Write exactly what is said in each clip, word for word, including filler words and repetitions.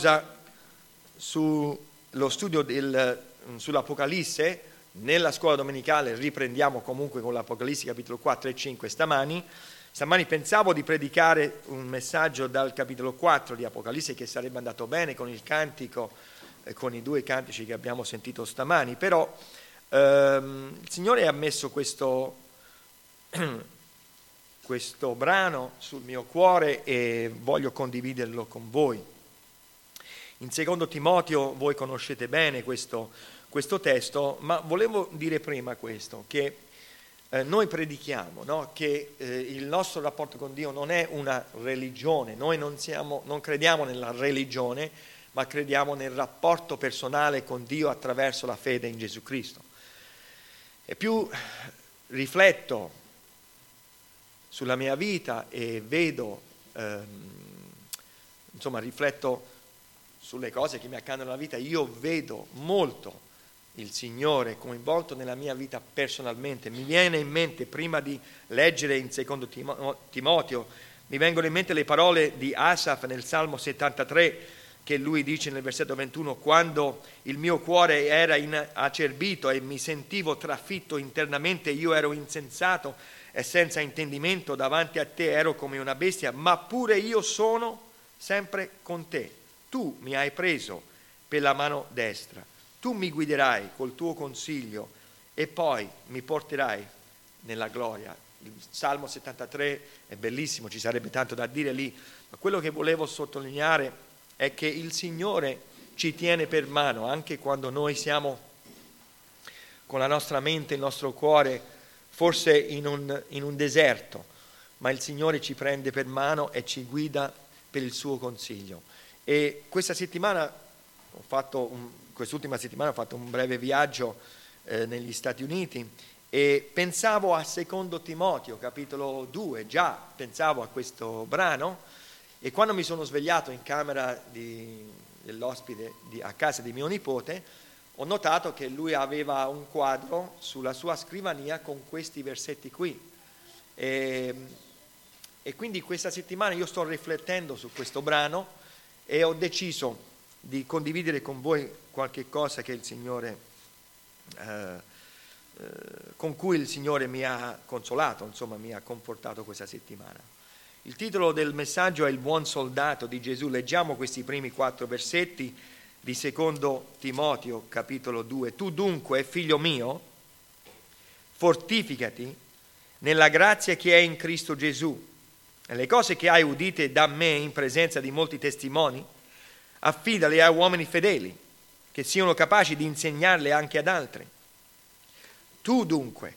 sullo studio del, sull'Apocalisse. Nella scuola domenicale riprendiamo comunque con l'Apocalisse capitolo quattro e cinque stamani. Stamani pensavo di predicare un messaggio dal capitolo quattro di Apocalisse, che sarebbe andato bene con il cantico, eh, con i due cantici che abbiamo sentito stamani, però ehm, il Signore ha messo questo, questo brano sul mio cuore e voglio condividerlo con voi. In secondo Timoteo voi conoscete bene questo, questo testo, ma volevo dire prima questo, che eh, noi predichiamo, no? che eh, il nostro rapporto con Dio non è una religione, noi non, siamo, non crediamo nella religione, ma crediamo nel rapporto personale con Dio attraverso la fede in Gesù Cristo. E più rifletto sulla mia vita e vedo, ehm, insomma rifletto sulle cose che mi accadono nella vita, io vedo molto il Signore coinvolto nella mia vita personalmente. Mi viene in mente, prima di leggere in secondo Timoteo, mi vengono in mente le parole di Asaf nel Salmo settantatré, che lui dice nel versetto ventuno: quando il mio cuore era in acerbito e mi sentivo trafitto internamente, io ero insensato e senza intendimento, davanti a te ero come una bestia, ma pure io sono sempre con te. Tu mi hai preso per la mano destra, tu mi guiderai col tuo consiglio e poi mi porterai nella gloria. Il Salmo settantatré è bellissimo, ci sarebbe tanto da dire lì, ma quello che volevo sottolineare è che il Signore ci tiene per mano anche quando noi siamo con la nostra mente, il nostro cuore, forse in un, in un deserto, ma il Signore ci prende per mano e ci guida per il suo consiglio. E questa settimana ho fatto un, quest'ultima settimana ho fatto un breve viaggio eh, negli Stati Uniti e pensavo a secondo Timoteo capitolo due, già pensavo a questo brano, e quando mi sono svegliato in camera di, dell'ospite di, a casa di mio nipote, ho notato che lui aveva un quadro sulla sua scrivania con questi versetti qui e, e quindi questa settimana io sto riflettendo su questo brano e ho deciso di condividere con voi qualche cosa che il Signore, eh, eh, con cui il Signore mi ha consolato, insomma mi ha confortato questa settimana. Il titolo del messaggio è Il buon soldato di Gesù. Leggiamo questi primi quattro versetti di secondo Timoteo capitolo due. Tu dunque, figlio mio, fortificati nella grazia che è in Cristo Gesù. E le cose che hai udite da me in presenza di molti testimoni, affidale a uomini fedeli, che siano capaci di insegnarle anche ad altri. Tu dunque,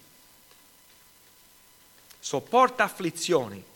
sopporta afflizioni,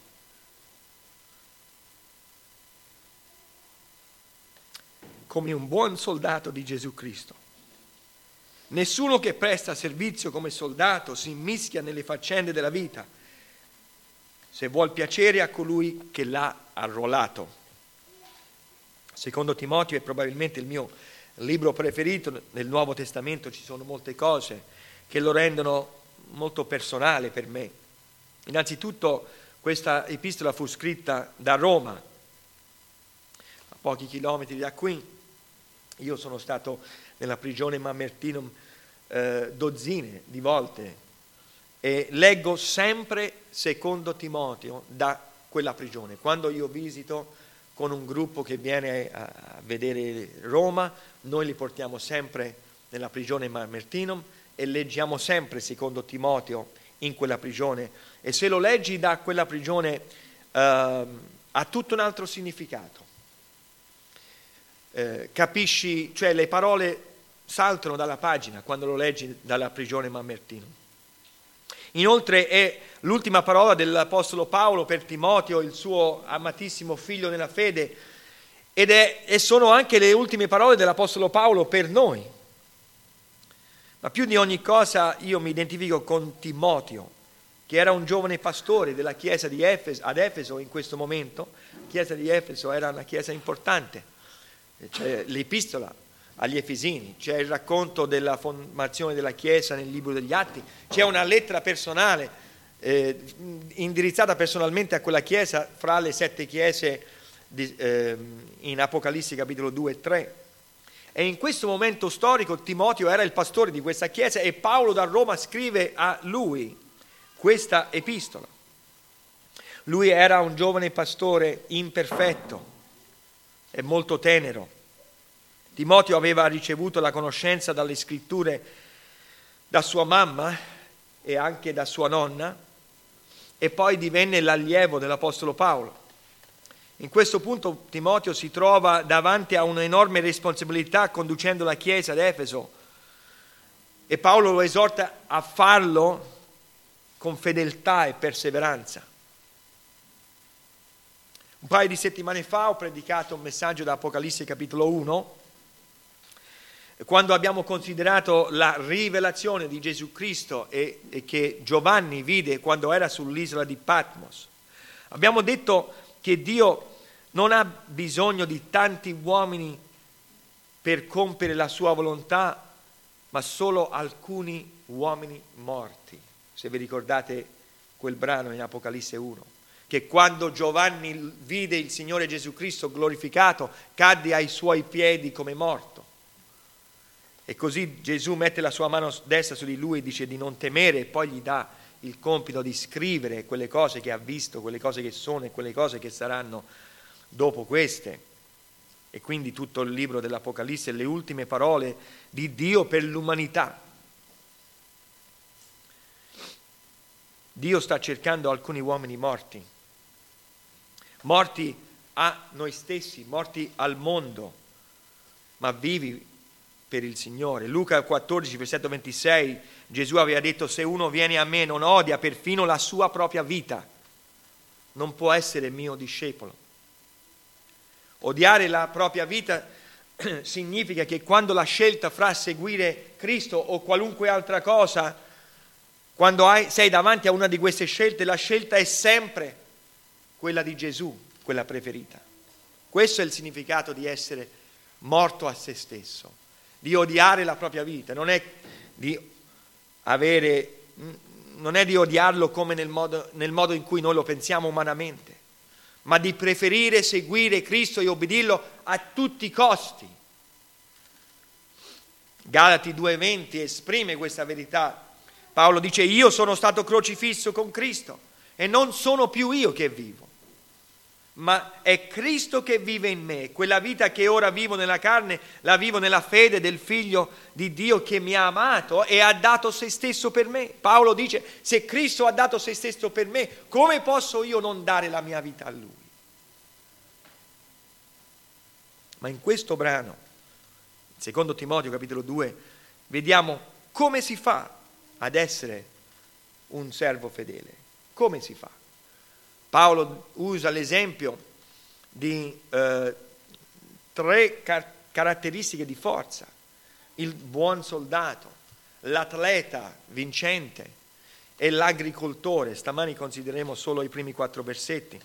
come un buon soldato di Gesù Cristo. Nessuno che presta servizio come soldato si immischia nelle faccende della vita, se vuol piacere a colui che l'ha arruolato. Secondo Timoteo è probabilmente il mio libro preferito. Nel Nuovo Testamento ci sono molte cose che lo rendono molto personale per me. Innanzitutto questa epistola fu scritta da Roma, a pochi chilometri da qui. Io sono stato nella prigione Mamertinum eh, dozzine di volte e leggo sempre secondo Timoteo da quella prigione. Quando io visito con un gruppo che viene a vedere Roma, noi li portiamo sempre nella prigione Mamertinum e leggiamo sempre secondo Timoteo in quella prigione, e se lo leggi da quella prigione eh, ha tutto un altro significato. Eh, capisci, cioè le parole saltano dalla pagina quando lo leggi dalla prigione Mamertinum. Inoltre è l'ultima parola dell'Apostolo Paolo per Timoteo, il suo amatissimo figlio nella fede, ed è, e sono anche le ultime parole dell'Apostolo Paolo per noi. Ma più di ogni cosa io mi identifico con Timoteo, che era un giovane pastore della chiesa di Efeso, ad Efeso in questo momento. La chiesa di Efeso era una chiesa importante, c'è l'epistola agli Efesini, c'è il racconto della formazione della Chiesa nel libro degli Atti, c'è una lettera personale eh, indirizzata personalmente a quella Chiesa fra le sette chiese di, eh, in Apocalisse capitolo due e tre. E in questo momento storico Timoteo era il pastore di questa chiesa e Paolo da Roma scrive a lui questa epistola. Lui era un giovane pastore imperfetto e molto tenero. Timoteo aveva ricevuto la conoscenza dalle scritture da sua mamma e anche da sua nonna e poi divenne l'allievo dell'Apostolo Paolo. In questo punto Timoteo si trova davanti a un'enorme responsabilità conducendo la chiesa ad Efeso e Paolo lo esorta a farlo con fedeltà e perseveranza. Un paio di settimane fa ho predicato un messaggio da Apocalisse capitolo uno, quando abbiamo considerato la rivelazione di Gesù Cristo e, e che Giovanni vide quando era sull'isola di Patmos. Abbiamo detto che Dio non ha bisogno di tanti uomini per compiere la sua volontà, ma solo alcuni uomini morti. Se vi ricordate quel brano in Apocalisse uno, che quando Giovanni vide il Signore Gesù Cristo glorificato, cadde ai suoi piedi come morto. E così Gesù mette la sua mano destra su di lui e dice di non temere e poi gli dà il compito di scrivere quelle cose che ha visto, quelle cose che sono e quelle cose che saranno dopo queste. E quindi tutto il libro dell'Apocalisse, le ultime parole di Dio per l'umanità. Dio sta cercando alcuni uomini morti, morti a noi stessi, morti al mondo, ma vivi per il Signore. Luca quattordici, versetto ventisei, Gesù aveva detto: se uno viene a me non odia perfino la sua propria vita, non può essere mio discepolo. Odiare la propria vita significa che quando la scelta fra seguire Cristo o qualunque altra cosa, quando hai, sei davanti a una di queste scelte, la scelta è sempre quella di Gesù, quella preferita. Questo è il significato di essere morto a se stesso, di odiare la propria vita. Non è di avere, non è di odiarlo come nel modo, nel modo in cui noi lo pensiamo umanamente, ma di preferire seguire Cristo e obbedirlo a tutti i costi. Galati due venti esprime questa verità. Paolo dice: io sono stato crocifisso con Cristo e non sono più io che vivo, ma è Cristo che vive in me. Quella vita che ora vivo nella carne la vivo nella fede del Figlio di Dio che mi ha amato e ha dato se stesso per me. Paolo dice: se Cristo ha dato se stesso per me, come posso io non dare la mia vita a Lui? Ma in questo brano, secondo Timoteo capitolo due, vediamo come si fa ad essere un servo fedele. Come si fa? Paolo usa l'esempio di eh, tre car- caratteristiche di forza: il buon soldato, l'atleta vincente e l'agricoltore. Stamani considereremo solo i primi quattro versetti.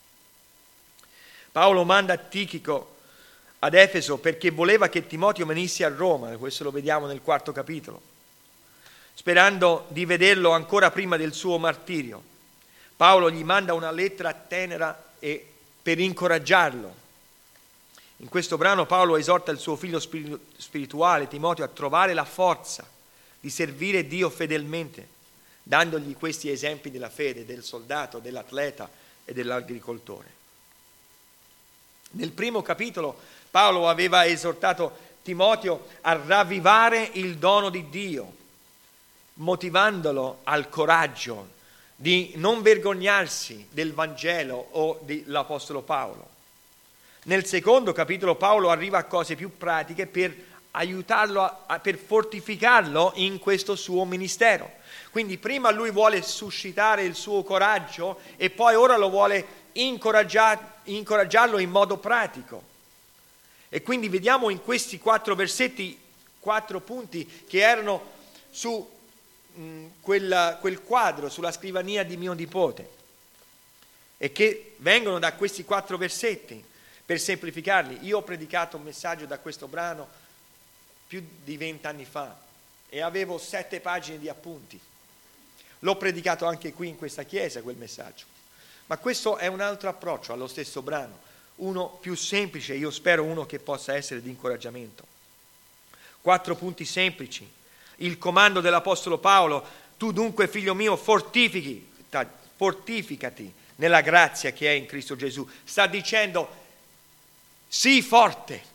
Paolo manda Tichico ad Efeso perché voleva che Timoteo venisse a Roma, questo lo vediamo nel quarto capitolo, sperando di vederlo ancora prima del suo martirio. Paolo gli manda una lettera tenera e per incoraggiarlo. In questo brano Paolo esorta il suo figlio spirituale Timoteo a trovare la forza di servire Dio fedelmente, dandogli questi esempi della fede, del soldato, dell'atleta e dell'agricoltore. Nel primo capitolo Paolo aveva esortato Timoteo a ravvivare il dono di Dio, motivandolo al coraggio di non vergognarsi del Vangelo o dell'Apostolo Paolo. Nel secondo capitolo Paolo arriva a cose più pratiche per aiutarlo, a, a, per fortificarlo in questo suo ministero. Quindi prima lui vuole suscitare il suo coraggio e poi ora lo vuole incoraggiar, incoraggiarlo in modo pratico. E quindi vediamo in questi quattro versetti quattro punti che erano su mh, quella, quel quadro sulla scrivania di mio nipote e che vengono da questi quattro versetti. Per semplificarli, io ho predicato un messaggio da questo brano più di vent'anni fa e avevo sette pagine di appunti. L'ho predicato anche qui in questa chiesa quel messaggio, ma questo è un altro approccio allo stesso brano, uno più semplice, io spero uno che possa essere di incoraggiamento. Quattro punti semplici. Il comando dell'Apostolo Paolo: tu dunque, figlio mio, fortifichi, fortificati nella grazia che è in Cristo Gesù. Sta dicendo: sii forte.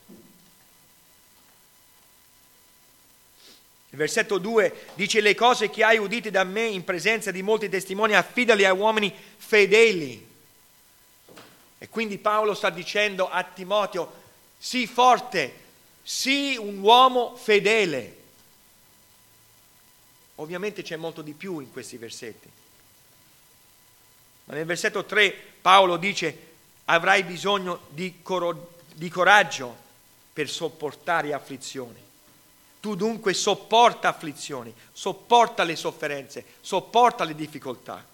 Il versetto due dice: le cose che hai udite da me in presenza di molti testimoni affidali a uomini fedeli. E quindi Paolo sta dicendo a Timoteo: sii forte, sii un uomo fedele. Ovviamente c'è molto di più in questi versetti. Ma nel versetto tre Paolo dice: avrai bisogno di, coro- di coraggio per sopportare afflizioni. Tu dunque sopporta afflizioni, sopporta le sofferenze, sopporta le difficoltà.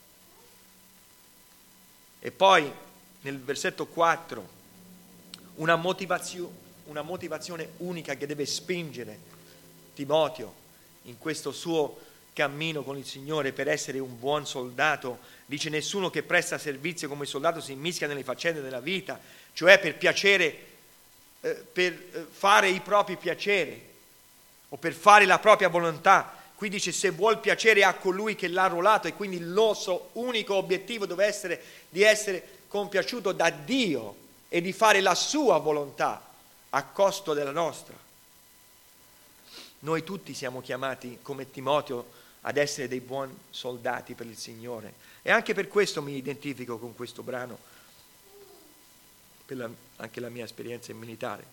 E poi nel versetto quattro una motivazione, una motivazione unica che deve spingere Timoteo in questo suo cammino con il Signore per essere un buon soldato. Dice: nessuno che presta servizio come soldato si immischia nelle faccende della vita, cioè per piacere, eh, per fare i propri piaceri o per fare la propria volontà. Qui dice: se vuol piacere a colui che l'ha arruolato, e quindi il nostro unico obiettivo deve essere di essere compiaciuto da Dio e di fare la sua volontà a costo della nostra. Noi tutti siamo chiamati, come Timoteo, ad essere dei buoni soldati per il Signore, e anche per questo mi identifico con questo brano, per la, anche la mia esperienza in militare.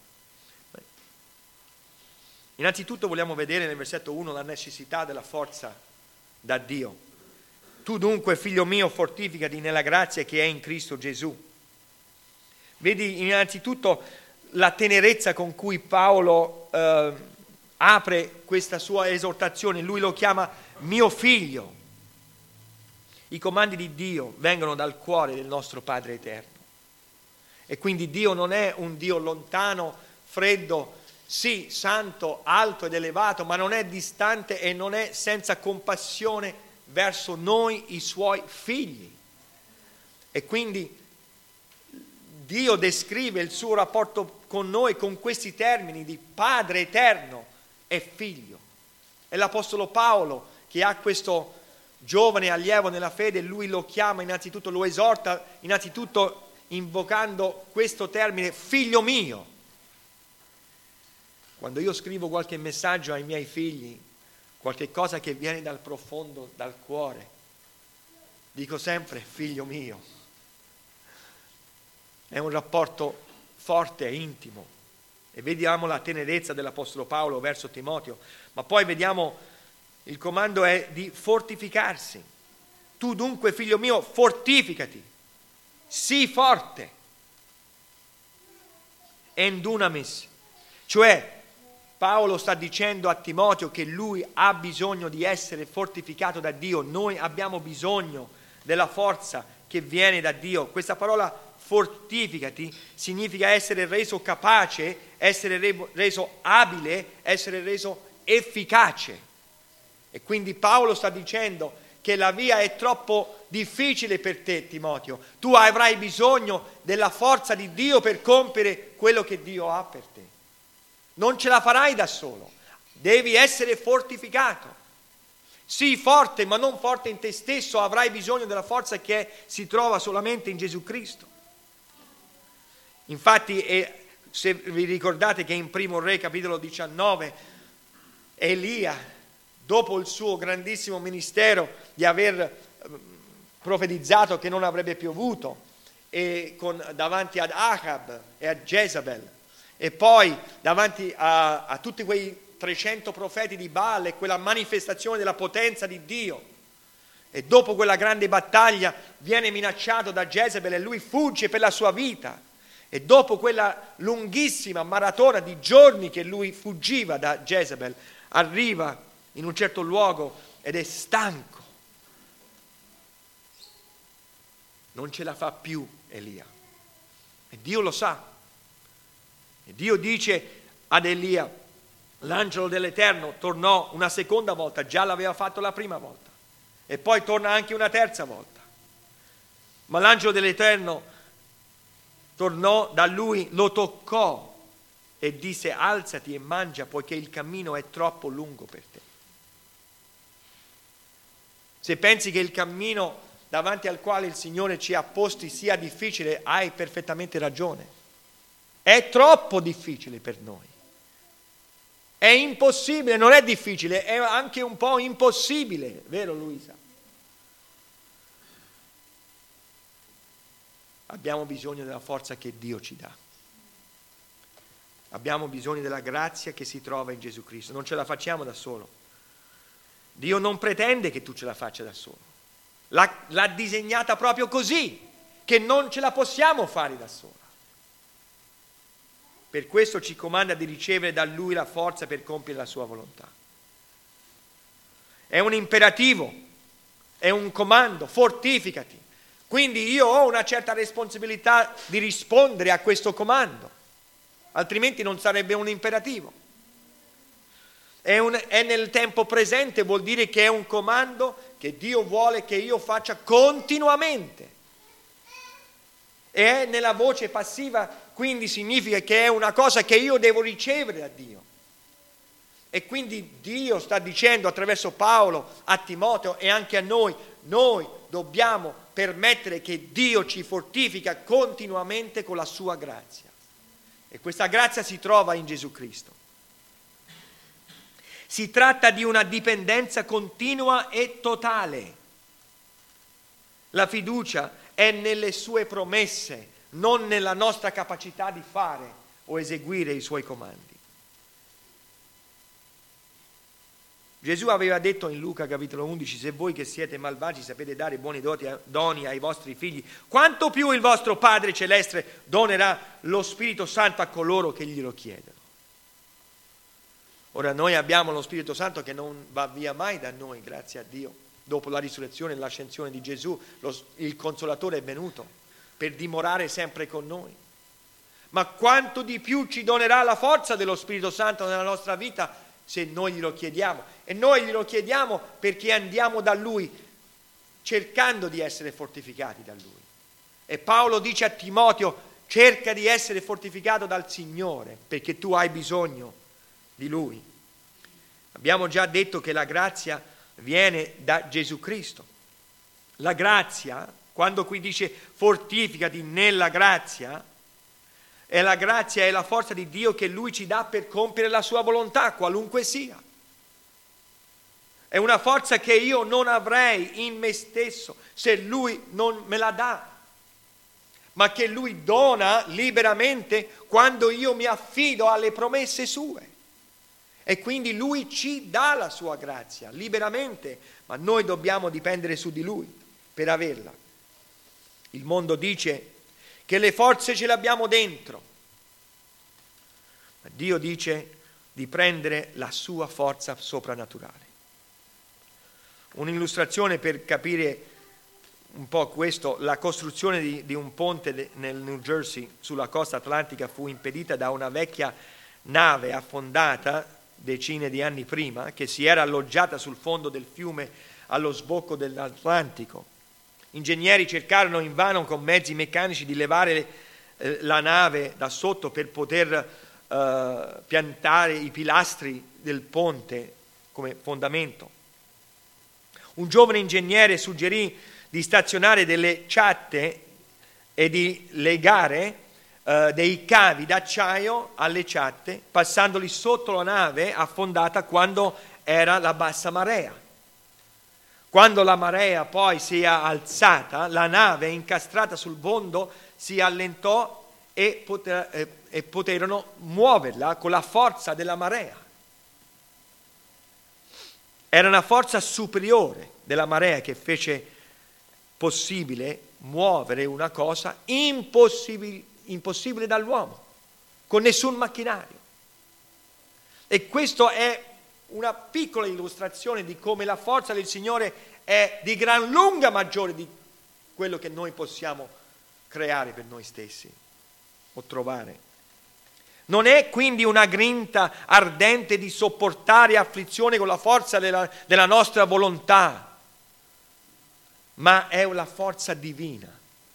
Innanzitutto vogliamo vedere nel versetto uno la necessità della forza da Dio. Tu dunque, figlio mio, fortificati nella grazia che è in Cristo Gesù. Vedi innanzitutto la tenerezza con cui Paolo eh, apre questa sua esortazione. Lui lo chiama mio figlio. I comandi di Dio vengono dal cuore del nostro Padre eterno. E quindi Dio non è un Dio lontano, freddo, sì, santo, alto ed elevato, ma non è distante e non è senza compassione verso noi, i suoi figli. E quindi Dio descrive il suo rapporto con noi con questi termini di Padre eterno e Figlio. E l'Apostolo Paolo, che ha questo giovane allievo nella fede, lui lo chiama innanzitutto, lo esorta innanzitutto invocando questo termine: figlio mio. Quando io scrivo qualche messaggio ai miei figli, qualche cosa che viene dal profondo, dal cuore, dico sempre figlio mio. È un rapporto forte e intimo, e vediamo la tenerezza dell'Apostolo Paolo verso Timoteo, ma poi vediamo il comando è di fortificarsi. Tu dunque, figlio mio, fortificati, sii forte, en dunamis, cioè Paolo sta dicendo a Timoteo che lui ha bisogno di essere fortificato da Dio. Noi abbiamo bisogno della forza che viene da Dio. Questa parola fortificati significa essere reso capace, essere reso abile, essere reso efficace. E quindi Paolo sta dicendo che la via è troppo difficile per te, Timoteo. Tu avrai bisogno della forza di Dio per compiere quello che Dio ha per te. Non ce la farai da solo, devi essere fortificato. Sii forte, ma non forte in te stesso, avrai bisogno della forza che si trova solamente in Gesù Cristo. Infatti, eh, se vi ricordate che in Primo Re, capitolo diciannove, Elia, dopo il suo grandissimo ministero di aver profetizzato che non avrebbe piovuto, e con, davanti ad Ahab e a Jezabel, e poi davanti a, a tutti quei trecento profeti di Baal e quella manifestazione della potenza di Dio, e dopo quella grande battaglia viene minacciato da Jezabel e lui fugge per la sua vita, e dopo quella lunghissima maratona di giorni che lui fuggiva da Jezabel, arriva in un certo luogo ed è stanco, non ce la fa più Elia, e Dio lo sa. E Dio dice ad Elia: l'angelo dell'Eterno tornò una seconda volta, già l'aveva fatto la prima volta, e poi torna anche una terza volta. Ma l'angelo dell'Eterno tornò da lui, lo toccò e disse: alzati e mangia, poiché il cammino è troppo lungo per te. Se pensi che il cammino davanti al quale il Signore ci ha posti sia difficile, hai perfettamente ragione. È troppo difficile per noi. È impossibile, non è difficile, è anche un po' impossibile, vero Luisa? Abbiamo bisogno della forza che Dio ci dà. Abbiamo bisogno della grazia che si trova in Gesù Cristo. Non ce la facciamo da solo. Dio non pretende che tu ce la faccia da solo. L'ha, l'ha disegnata proprio così, che non ce la possiamo fare da sola. Per questo ci comanda di ricevere da Lui la forza per compiere la sua volontà. È un imperativo, è un comando: fortificati. Quindi io ho una certa responsabilità di rispondere a questo comando, altrimenti non sarebbe un imperativo. È, un, è nel tempo presente, vuol dire che è un comando che Dio vuole che io faccia continuamente. E è nella voce passiva, quindi significa che è una cosa che io devo ricevere da Dio. E quindi Dio sta dicendo attraverso Paolo a Timoteo e anche a noi: noi dobbiamo permettere che Dio ci fortifica continuamente con la sua grazia. E questa grazia si trova in Gesù Cristo. Si tratta di una dipendenza continua e totale. La fiducia è nelle sue promesse, non nella nostra capacità di fare o eseguire i suoi comandi. Gesù aveva detto in Luca capitolo undici: se voi che siete malvagi sapete dare buoni doni ai vostri figli, quanto più il vostro Padre Celeste donerà lo Spirito Santo a coloro che glielo chiedono. Ora noi abbiamo lo Spirito Santo che non va via mai da noi, grazie a Dio. Dopo la risurrezione e l'ascensione di Gesù, lo, il Consolatore è venuto per dimorare sempre con noi. Ma quanto di più ci donerà la forza dello Spirito Santo nella nostra vita se noi glielo chiediamo. E noi glielo chiediamo perché andiamo da Lui, cercando di essere fortificati da Lui. E Paolo dice a Timoteo: cerca di essere fortificato dal Signore, perché tu hai bisogno di Lui. Abbiamo già detto che la grazia viene da Gesù Cristo. La grazia, quando qui dice fortificati nella grazia, è la grazia e la forza di Dio che Lui ci dà per compiere la sua volontà, qualunque sia. È una forza che io non avrei in me stesso se Lui non me la dà, ma che Lui dona liberamente quando io mi affido alle promesse sue. E quindi Lui ci dà la sua grazia liberamente, ma noi dobbiamo dipendere su di Lui per averla. Il mondo dice che le forze ce le abbiamo dentro, ma Dio dice di prendere la sua forza soprannaturale. Un'illustrazione per capire un po' questo: la costruzione di, di un ponte de, nel New Jersey sulla costa atlantica fu impedita da una vecchia nave affondata decine di anni prima, che si era alloggiata sul fondo del fiume allo sbocco dell'Atlantico. Ingegneri cercarono invano con mezzi meccanici di levare eh, la nave da sotto per poter eh, piantare i pilastri del ponte come fondamento. Un giovane ingegnere suggerì di stazionare delle ciatte e di legare eh, dei cavi d'acciaio alle ciatte, passandoli sotto la nave affondata quando era la bassa marea. Quando la marea poi si è alzata, la nave incastrata sul fondo si allentò e, poter, eh, e poterono muoverla con la forza della marea. Era una forza superiore della marea che fece possibile muovere una cosa impossibile, impossibile dall'uomo, con nessun macchinario. E questo è una piccola illustrazione di come la forza del Signore è di gran lunga maggiore di quello che noi possiamo creare per noi stessi o trovare. Non è quindi una grinta ardente di sopportare afflizione con la forza della, della nostra volontà, ma è una forza divina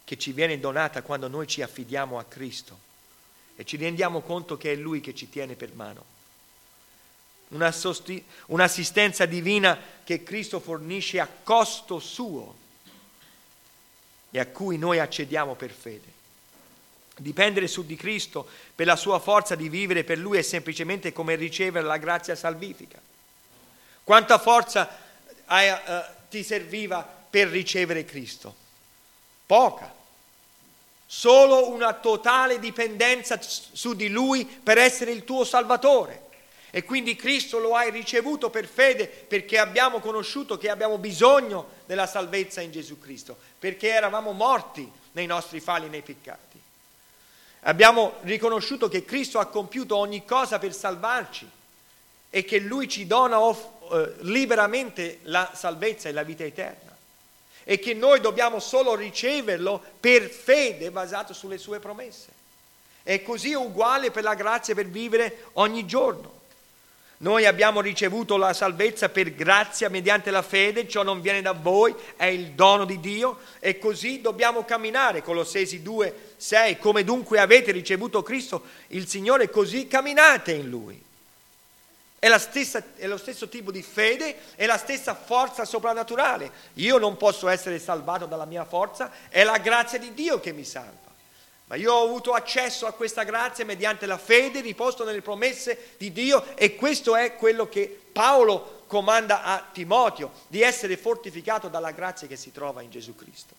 che ci viene donata quando noi ci affidiamo a Cristo e ci rendiamo conto che è Lui che ci tiene per mano. Una sosti- un'assistenza divina che Cristo fornisce a costo suo e a cui noi accediamo per fede. Dipendere su di Cristo per la sua forza di vivere per Lui è semplicemente come ricevere la grazia salvifica. Quanta forza hai, uh, ti serviva per ricevere Cristo? Poca. Solo una totale dipendenza su di Lui per essere il tuo Salvatore. E quindi Cristo lo hai ricevuto per fede perché abbiamo conosciuto che abbiamo bisogno della salvezza in Gesù Cristo, perché eravamo morti nei nostri falli e nei peccati. Abbiamo riconosciuto che Cristo ha compiuto ogni cosa per salvarci e che Lui ci dona off- eh, liberamente la salvezza e la vita eterna e che noi dobbiamo solo riceverlo per fede basato sulle sue promesse. È così uguale per la grazia per vivere ogni giorno. Noi abbiamo ricevuto la salvezza per grazia mediante la fede, ciò non viene da voi, è il dono di Dio e così dobbiamo camminare. Colossesi due, sei, come dunque avete ricevuto Cristo, il Signore, così camminate in Lui. È, la stessa, è lo stesso tipo di fede, è la stessa forza soprannaturale. Io non posso essere salvato dalla mia forza, è la grazia di Dio che mi salva. Ma io ho avuto accesso a questa grazia mediante la fede, riposto nelle promesse di Dio, e questo è quello che Paolo comanda a Timoteo, di essere fortificato dalla grazia che si trova in Gesù Cristo.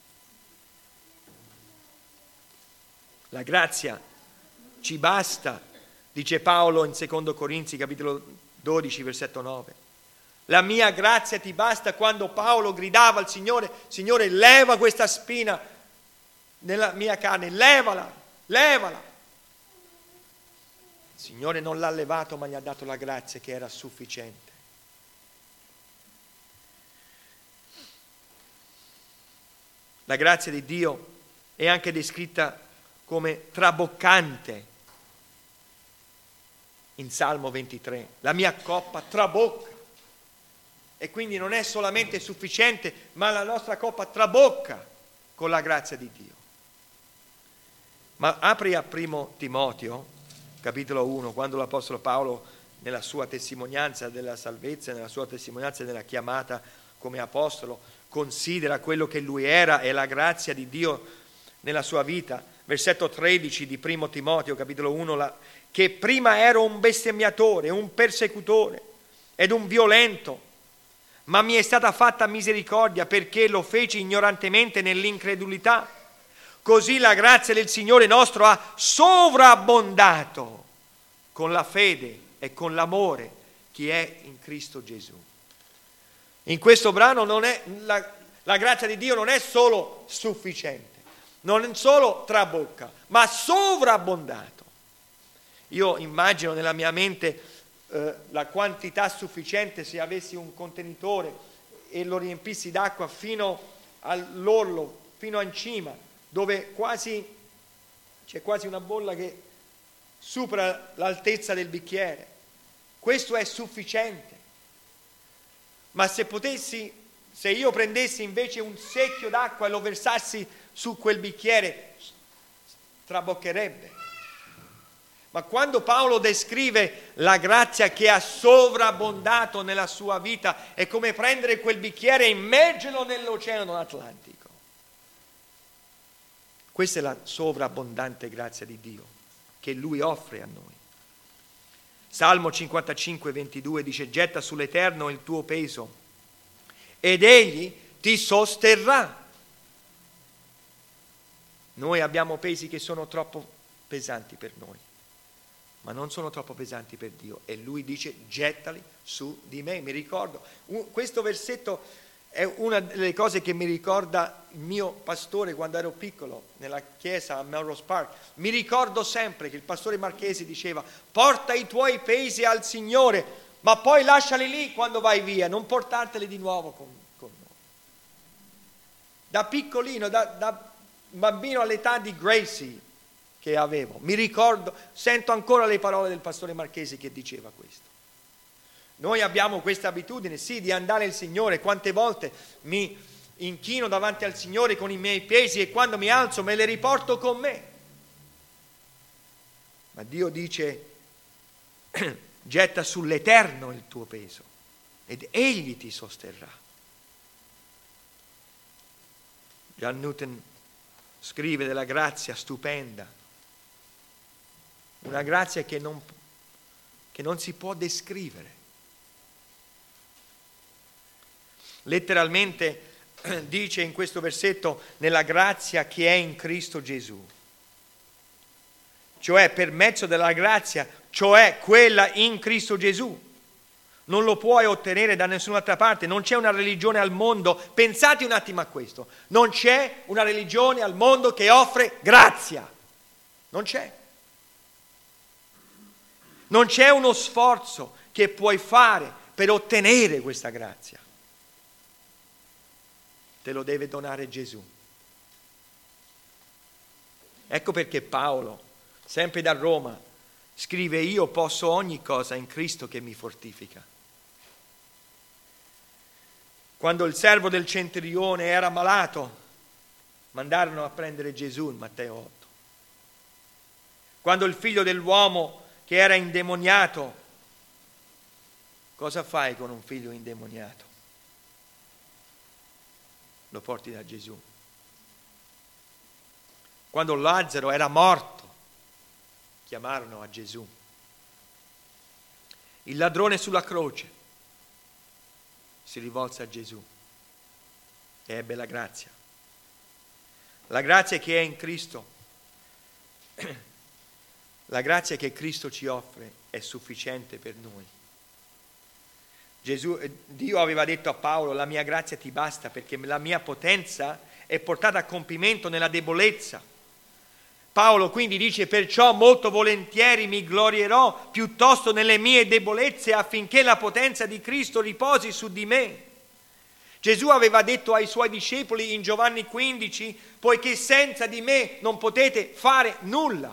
La grazia ci basta, dice Paolo in secondo Corinzi capitolo dodici versetto nove. La mia grazia ti basta, quando Paolo gridava al Signore: Signore, leva questa spina nella mia carne, levala, levala. Il Signore non l'ha levato, ma gli ha dato la grazia che era sufficiente. La grazia di Dio è anche descritta come traboccante in Salmo ventitré. La mia coppa trabocca. E quindi non è solamente sufficiente, ma la nostra coppa trabocca con la grazia di Dio. Ma apri a primo Timoteo, capitolo uno, quando l'Apostolo Paolo, nella sua testimonianza della salvezza, nella sua testimonianza della chiamata come apostolo, considera quello che lui era e la grazia di Dio nella sua vita. Versetto tredici di primo Timoteo, capitolo uno, la, che prima ero un bestemmiatore, un persecutore ed un violento, ma mi è stata fatta misericordia perché lo feci ignorantemente nell'incredulità. Così la grazia del Signore nostro ha sovrabbondato con la fede e con l'amore che è in Cristo Gesù. In questo brano non è, la, la grazia di Dio non è solo sufficiente, non è solo trabocca, ma sovrabbondato. Io immagino nella mia mente eh, la quantità sufficiente se avessi un contenitore e lo riempissi d'acqua fino all'orlo, fino in cima, dove quasi c'è quasi una bolla che supera l'altezza del bicchiere. Questo è sufficiente. Ma se potessi, se io prendessi invece un secchio d'acqua e lo versassi su quel bicchiere, traboccherebbe. Ma quando Paolo descrive la grazia che ha sovrabbondato nella sua vita, è come prendere quel bicchiere e immergerlo nell'oceano Atlantico. Questa è la sovrabbondante grazia di Dio che Lui offre a noi. Salmo cinquantacinque, ventidue dice: getta sull'Eterno il tuo peso ed Egli ti sosterrà. Noi abbiamo pesi che sono troppo pesanti per noi, ma non sono troppo pesanti per Dio, e Lui dice: gettali su di me. Mi ricordo, questo versetto è una delle cose che mi ricorda il mio pastore quando ero piccolo nella chiesa a Melrose Park. Mi ricordo sempre che il pastore Marchesi diceva: porta i tuoi pesi al Signore, ma poi lasciali lì quando vai via, non portarteli di nuovo con, con noi. Da piccolino, da, da bambino all'età di Gracie che avevo, mi ricordo, sento ancora le parole del pastore Marchesi che diceva questo. Noi abbiamo questa abitudine, sì, di andare al Signore. Quante volte mi inchino davanti al Signore con i miei pesi e quando mi alzo me li riporto con me. Ma Dio dice: getta sull'Eterno il tuo peso ed Egli ti sosterrà. John Newton scrive della grazia stupenda, una grazia che non, che non si può descrivere. Letteralmente dice in questo versetto: nella grazia che è in Cristo Gesù. Cioè per mezzo della grazia, cioè quella in Cristo Gesù. Non lo puoi ottenere da nessun'altra parte, non c'è una religione al mondo, pensate un attimo a questo, non c'è una religione al mondo che offre grazia, non c'è. Non c'è uno sforzo che puoi fare per ottenere questa grazia. Te lo deve donare Gesù. Ecco perché Paolo, sempre da Roma, scrive: io posso ogni cosa in Cristo che mi fortifica. Quando il servo del centurione era malato, mandarono a prendere Gesù in Matteo otto. Quando il figlio dell'uomo che era indemoniato, cosa fai con un figlio indemoniato? Lo porti da Gesù. Quando Lazzaro era morto, chiamarono a Gesù. Il ladrone sulla croce si rivolse a Gesù e ebbe la grazia. La grazia che è in Cristo, la grazia che Cristo ci offre è sufficiente per noi. Gesù, Dio aveva detto a Paolo: la mia grazia ti basta perché la mia potenza è portata a compimento nella debolezza. Paolo quindi dice: perciò molto volentieri mi glorierò piuttosto nelle mie debolezze affinché la potenza di Cristo riposi su di me. Gesù aveva detto ai suoi discepoli in Giovanni quindici: poiché senza di me non potete fare nulla.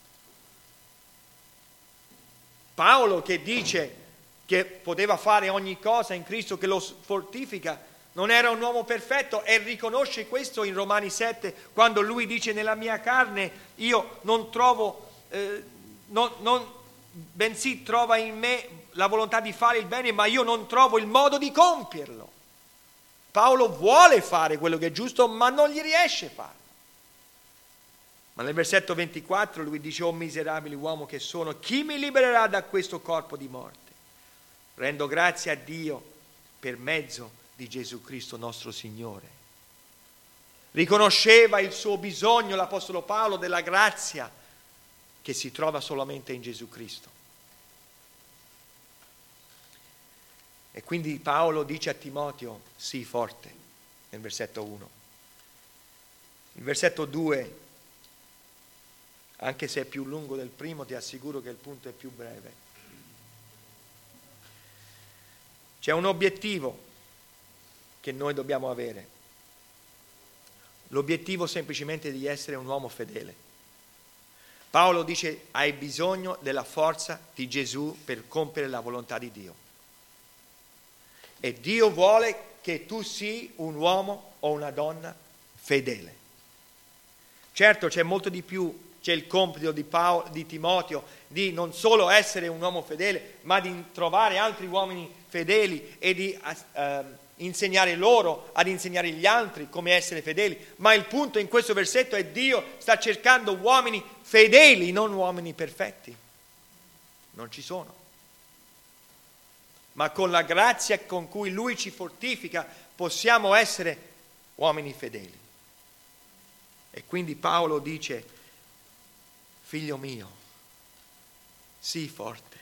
Paolo, che dice che poteva fare ogni cosa in Cristo che lo fortifica, non era un uomo perfetto e riconosce questo in Romani sette, quando lui dice: nella mia carne io non trovo, eh, non, non, bensì trova in me la volontà di fare il bene, ma io non trovo il modo di compierlo. Paolo vuole fare quello che è giusto, ma non gli riesce a farlo. Ma nel versetto ventiquattro lui dice: oh miserabile uomo che sono, chi mi libererà da questo corpo di morte? Rendo grazie a Dio per mezzo di Gesù Cristo nostro Signore. Riconosceva il suo bisogno l'Apostolo Paolo della grazia che si trova solamente in Gesù Cristo. E quindi Paolo dice a Timoteo: sii forte, nel versetto uno. Il versetto due, anche se è più lungo del primo, ti assicuro che il punto è più breve. C'è un obiettivo che noi dobbiamo avere. L'obiettivo semplicemente di essere un uomo fedele. Paolo dice: hai bisogno della forza di Gesù per compiere la volontà di Dio. E Dio vuole che tu sii un uomo o una donna fedele. Certo, c'è molto di più. C'è il compito di, Paolo, di Timoteo di non solo essere un uomo fedele, ma di trovare altri uomini fedeli e di uh, insegnare loro ad insegnare gli altri come essere fedeli. Ma il punto in questo versetto è: Dio sta cercando uomini fedeli, non uomini perfetti. Non ci sono. Ma con la grazia con cui Lui ci fortifica possiamo essere uomini fedeli. E quindi Paolo dice: figlio mio, sii forte.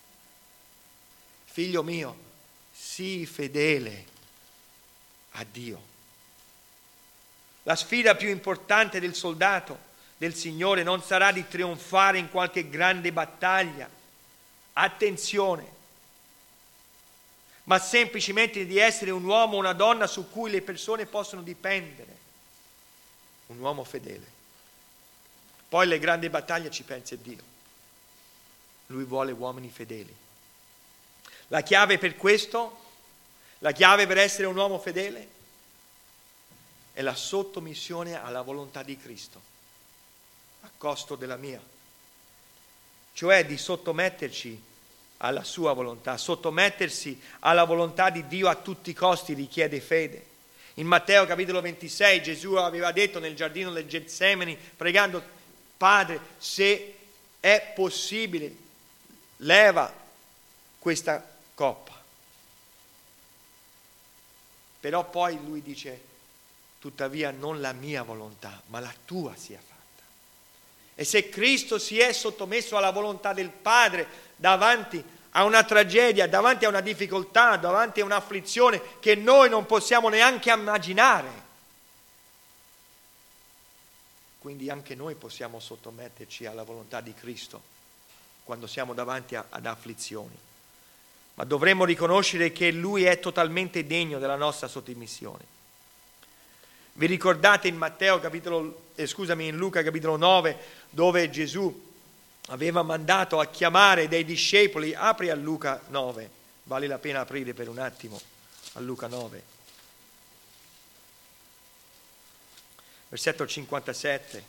Figlio mio, sii fedele a Dio. La sfida più importante del soldato del Signore non sarà di trionfare in qualche grande battaglia, attenzione, ma semplicemente di essere un uomo o una donna su cui le persone possono dipendere, un uomo fedele. Poi le grandi battaglie ci pensa Dio. Lui vuole uomini fedeli. La chiave per questo, la chiave per essere un uomo fedele, è la sottomissione alla volontà di Cristo, a costo della mia, cioè di sottometterci alla sua volontà. Sottomettersi alla volontà di Dio a tutti i costi richiede fede. In Matteo capitolo ventisei Gesù aveva detto nel giardino del Getsemani, pregando: Padre, se è possibile, leva questa coppa. Però poi lui dice: tuttavia non la mia volontà, ma la tua sia fatta. E se Cristo si è sottomesso alla volontà del Padre davanti a una tragedia, davanti a una difficoltà, davanti a un'afflizione che noi non possiamo neanche immaginare, quindi anche noi possiamo sottometterci alla volontà di Cristo quando siamo davanti a, ad afflizioni. Ma dovremmo riconoscere che Lui è totalmente degno della nostra sottomissione. Vi ricordate in Matteo capitolo, eh, scusami, in Luca capitolo nove, dove Gesù aveva mandato a chiamare dei discepoli? Apri a Luca nove, vale la pena aprire per un attimo a Luca nove. Versetto cinquantasette.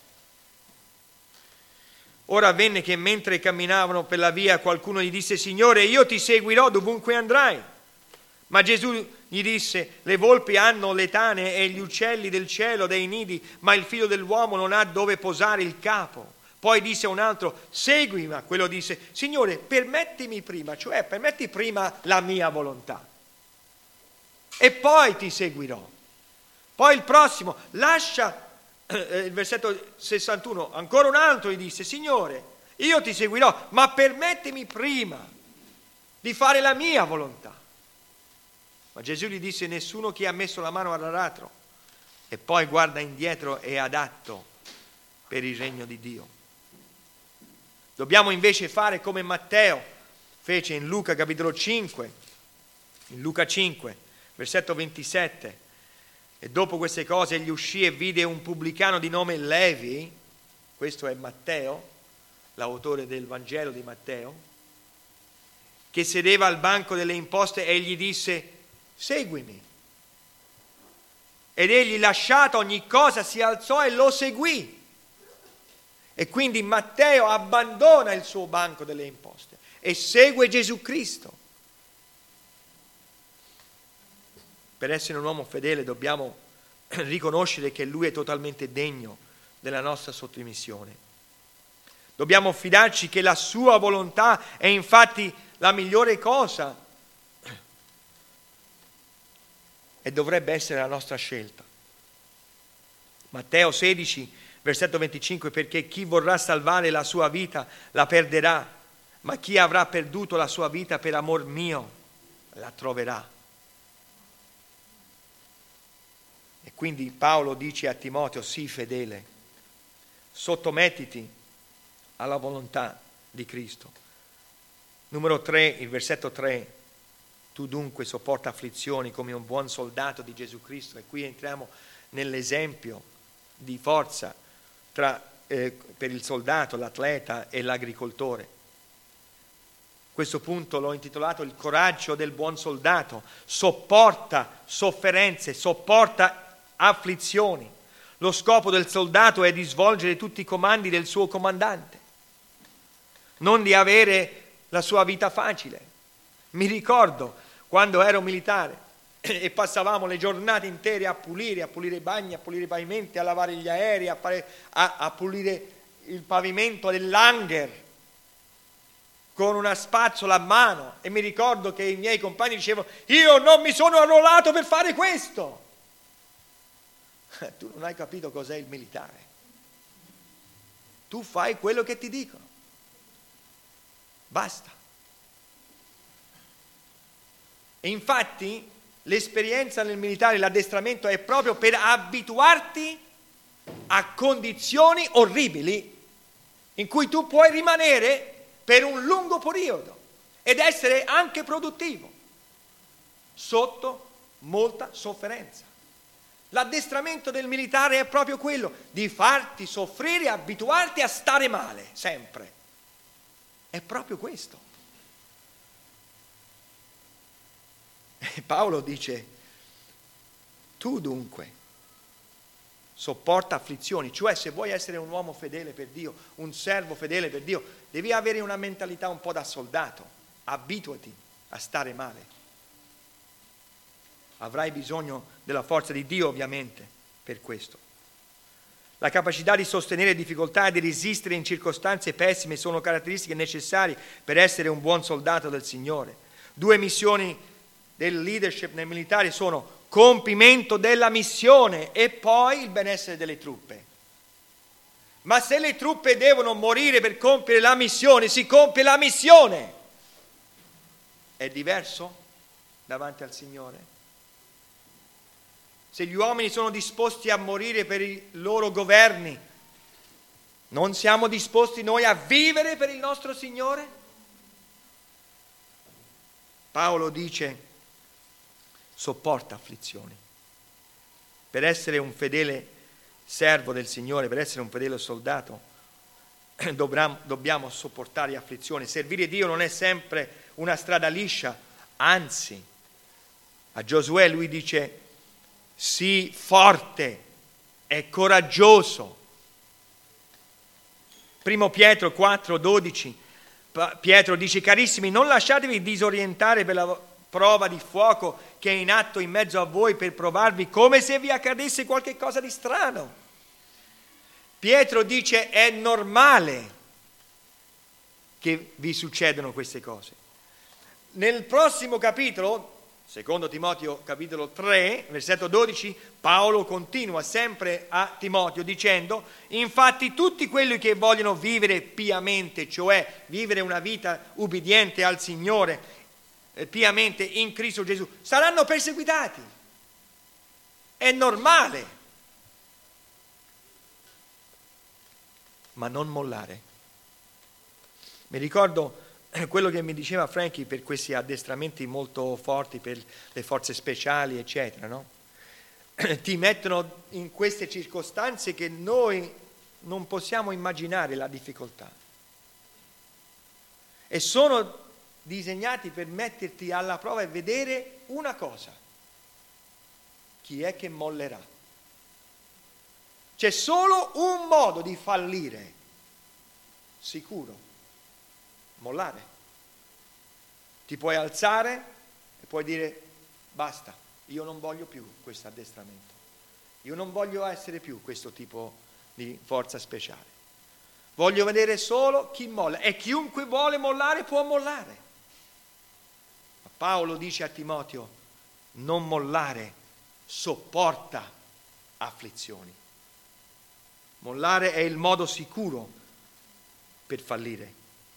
Ora avvenne che mentre camminavano per la via qualcuno gli disse: Signore, io ti seguirò dovunque andrai. Ma Gesù gli disse: le volpi hanno le tane e gli uccelli del cielo dei nidi, ma il figlio dell'uomo non ha dove posare il capo. Poi disse a un altro: seguimi. Ma quello disse: Signore, permettimi prima, cioè permetti prima la mia volontà, e poi ti seguirò. Poi il prossimo lascia, eh, il versetto sessantuno, ancora un altro gli disse: Signore, io ti seguirò, ma permettimi prima di fare la mia volontà. Ma Gesù gli disse: nessuno che ha messo la mano all'aratro e poi guarda indietro è adatto per il regno di Dio. Dobbiamo invece fare come Matteo fece in Luca capitolo cinque, in Luca cinque, versetto ventisette. E dopo queste cose egli uscì e vide un pubblicano di nome Levi, questo è Matteo, l'autore del Vangelo di Matteo, che sedeva al banco delle imposte e gli disse: seguimi. Ed egli, lasciata ogni cosa, si alzò e lo seguì. E quindi Matteo abbandona il suo banco delle imposte e segue Gesù Cristo. Per essere un uomo fedele dobbiamo riconoscere che Lui è totalmente degno della nostra sottomissione. Dobbiamo fidarci che la sua volontà è infatti la migliore cosa e dovrebbe essere la nostra scelta. Matteo sedici, versetto venticinque: perché chi vorrà salvare la sua vita la perderà, ma chi avrà perduto la sua vita per amor mio la troverà. E quindi Paolo dice a Timoteo: sii fedele, sottomettiti alla volontà di Cristo. Numero tre, il versetto tre: tu dunque sopporta afflizioni come un buon soldato di Gesù Cristo. E qui entriamo nell'esempio di forza tra, eh, per il soldato, l'atleta e l'agricoltore. Questo punto l'ho intitolato il coraggio del buon soldato. Sopporta sofferenze, sopporta afflizioni. Lo scopo del soldato è di svolgere tutti i comandi del suo comandante, non di avere la sua vita facile. Mi ricordo quando ero militare e passavamo le giornate intere a pulire, a pulire i bagni, a pulire i pavimenti, a lavare gli aerei, a, pare, a, a pulire il pavimento dell'hangar con una spazzola a mano. E mi ricordo che i miei compagni dicevano: io non mi sono arruolato per fare questo. Tu non hai capito cos'è il militare. Tu fai quello che ti dicono. Basta. E infatti l'esperienza nel militare, l'addestramento è proprio per abituarti a condizioni orribili in cui tu puoi rimanere per un lungo periodo ed essere anche produttivo sotto molta sofferenza. L'addestramento del militare è proprio quello di farti soffrire, abituarti a stare male sempre. È proprio questo. E Paolo dice: tu dunque sopporta afflizioni. Cioè, se vuoi essere un uomo fedele per Dio, un servo fedele per Dio, devi avere una mentalità un po' da soldato. Abituati a stare male. Avrai bisogno della forza di Dio, ovviamente, per questo. La capacità di sostenere difficoltà e di resistere in circostanze pessime sono caratteristiche necessarie per essere un buon soldato del Signore. Due missioni del leadership nel militare sono compimento della missione e poi il benessere delle truppe. Ma se le truppe devono morire per compiere la missione, si compie la missione. È diverso davanti al Signore? Se gli uomini sono disposti a morire per i loro governi, non siamo disposti noi a vivere per il nostro Signore? Paolo dice: sopporta afflizioni. Per essere un fedele servo del Signore, per essere un fedele soldato, dobbiamo sopportare afflizioni. Servire Dio non è sempre una strada liscia, anzi, a Giosuè lui dice: sii forte e coraggioso. Primo Pietro quattro dodici, Pietro dice: carissimi, non lasciatevi disorientare per la prova di fuoco che è in atto in mezzo a voi per provarvi, come se vi accadesse qualche cosa di strano. Pietro dice: è normale che vi succedano queste cose. Nel prossimo capitolo, secondo Timoteo capitolo tre, versetto dodici, Paolo continua sempre a Timoteo dicendo: infatti tutti quelli che vogliono vivere piamente, cioè vivere una vita ubbidiente al Signore, piamente in Cristo Gesù, saranno perseguitati. È normale. Ma non mollare. Mi ricordo quello che mi diceva Frankie per questi addestramenti molto forti per le forze speciali, eccetera, no? Ti mettono in queste circostanze che noi non possiamo immaginare la difficoltà. E sono disegnati per metterti alla prova e vedere una cosa: chi è che mollerà? C'è solo un modo di fallire sicuro: mollare. Ti puoi alzare e puoi dire: basta, io non voglio più questo addestramento, io non voglio essere più questo tipo di forza speciale, voglio vedere solo chi molla, e chiunque vuole mollare può mollare. Paolo dice a Timoteo: non mollare, sopporta afflizioni. Mollare è il modo sicuro per fallire.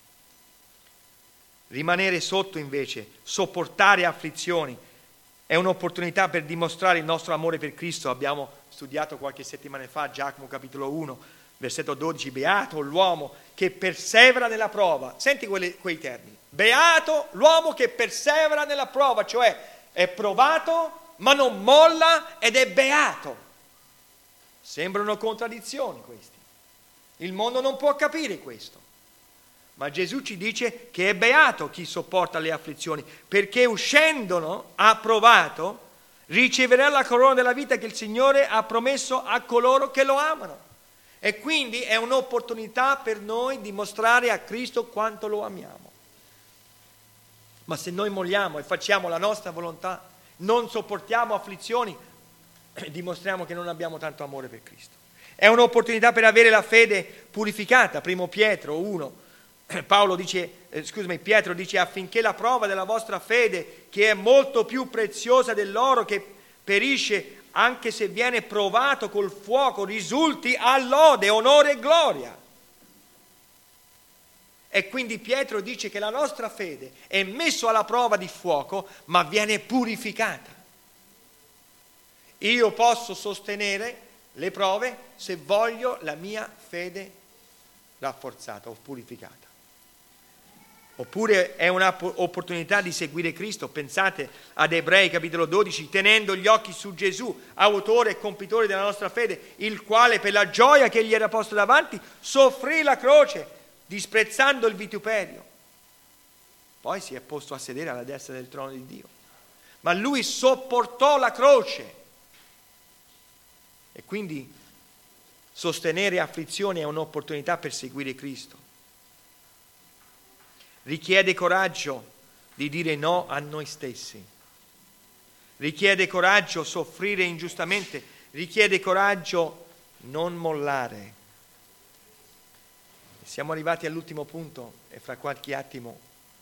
Rimanere sotto invece, sopportare afflizioni, è un'opportunità per dimostrare il nostro amore per Cristo. Abbiamo studiato qualche settimana fa Giacomo capitolo uno, versetto dodici: beato l'uomo che persevera nella prova. Senti quelle, quei termini: beato l'uomo che persevera nella prova, cioè è provato ma non molla ed è beato. Sembrano contraddizioni questi. Il mondo non può capire questo. Ma Gesù ci dice che è beato chi sopporta le afflizioni, perché uscendone approvato riceverà la corona della vita che il Signore ha promesso a coloro che lo amano. E quindi è un'opportunità per noi di mostrare a Cristo quanto lo amiamo. Ma se noi molliamo e facciamo la nostra volontà, non sopportiamo afflizioni, dimostriamo che non abbiamo tanto amore per Cristo. È un'opportunità per avere la fede purificata. Primo Pietro uno, Paolo dice, eh, scusami, Pietro dice: affinché la prova della vostra fede, che è molto più preziosa dell'oro che perisce anche se viene provato col fuoco, risulti a lode, onore e gloria. E quindi Pietro dice che la nostra fede è messa alla prova di fuoco, ma viene purificata. Io posso sostenere le prove se voglio la mia fede rafforzata o purificata. Oppure è un'opportunità di seguire Cristo. Pensate ad Ebrei capitolo dodici: tenendo gli occhi su Gesù, autore e compitore della nostra fede, il quale per la gioia che gli era posta davanti soffrì la croce, disprezzando il vituperio. Poi si è posto a sedere alla destra del trono di Dio. Ma lui sopportò la croce. E quindi Sostenere afflizioni è un'opportunità per seguire Cristo. Richiede coraggio di dire no a noi stessi. Richiede coraggio soffrire ingiustamente. Richiede coraggio non mollare. Siamo arrivati all'ultimo punto e fra qualche attimo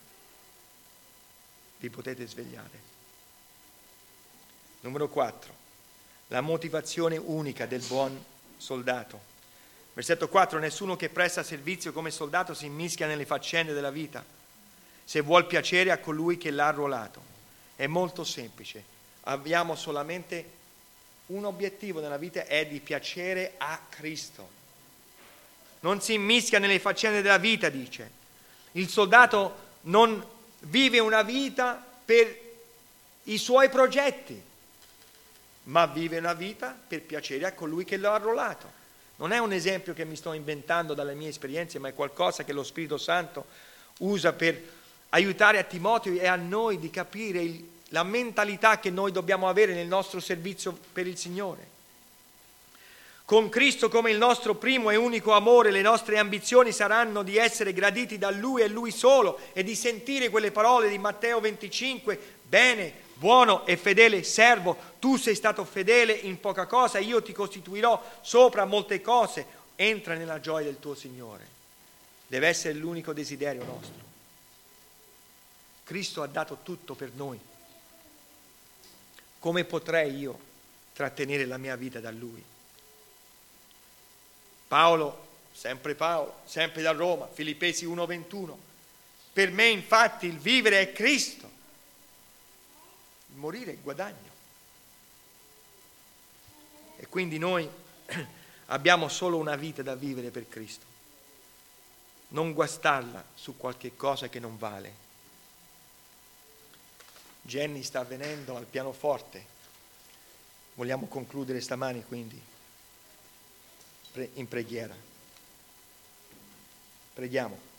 vi potete svegliare. Numero quattro. La motivazione unica del buon soldato. Versetto quattro. Nessuno che presta servizio come soldato si immischia nelle faccende della vita, se vuol piacere a colui che l'ha arruolato. È molto semplice. Abbiamo solamente un obiettivo nella vita, è di piacere a Cristo. Non si immischia nelle faccende della vita, dice. Il soldato non vive una vita per i suoi progetti, ma vive una vita per piacere a colui che l'ha arruolato. Non è un esempio che mi sto inventando dalle mie esperienze, ma è qualcosa che lo Spirito Santo usa per aiutare a Timoteo e a noi di capire il, la mentalità che noi dobbiamo avere nel nostro servizio per il Signore. Con Cristo come il nostro primo e unico amore, le nostre ambizioni saranno di essere graditi da Lui e Lui solo e di sentire quelle parole di Matteo venticinque: bene, buono e fedele servo, tu sei stato fedele in poca cosa, io ti costituirò sopra molte cose, entra nella gioia del tuo Signore. Deve essere l'unico desiderio nostro. Cristo ha dato tutto per noi. Come potrei io trattenere la mia vita da Lui? Paolo, sempre Paolo, sempre da Roma, Filippesi uno ventuno. Per me infatti il vivere è Cristo, il morire è guadagno. E quindi noi abbiamo solo una vita da vivere per Cristo. Non guastarla su qualche cosa che non vale. Jenny sta venendo al pianoforte. Vogliamo concludere stamani quindi in preghiera. Preghiamo.